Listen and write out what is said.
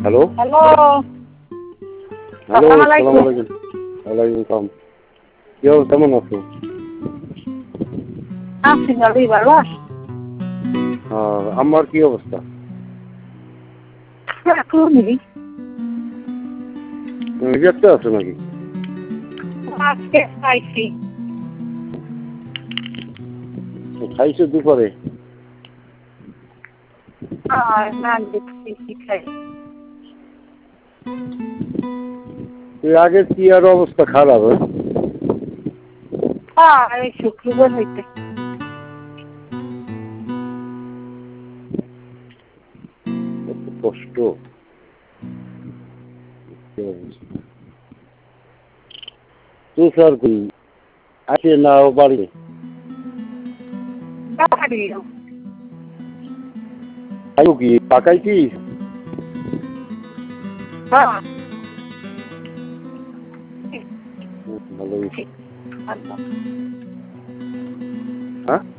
Hello hello, hello, আসসালামু আসসালামু আলাইকুম। আলাইকুম। ওয়ালাইকুম সালাম। কি অবস্থা, কেমন আছো? আছি ভালোই, ভালো আছি। আমার কি অবস্থা? এখনই রিজেক্টে আছো নাকি? আজকে খাইছি। খাইছো দুপুরে? না দেখছি খাই। আগের কি আর অবস্থা খারাপ? এই শুক্রবার হইতে কত কষ্ট। তুষার কি আছে না ও বাড়ি? বাড়িও। আয়ু কি পাকাইছিস? ভালোই। আল্লাহ। হ্যাঁ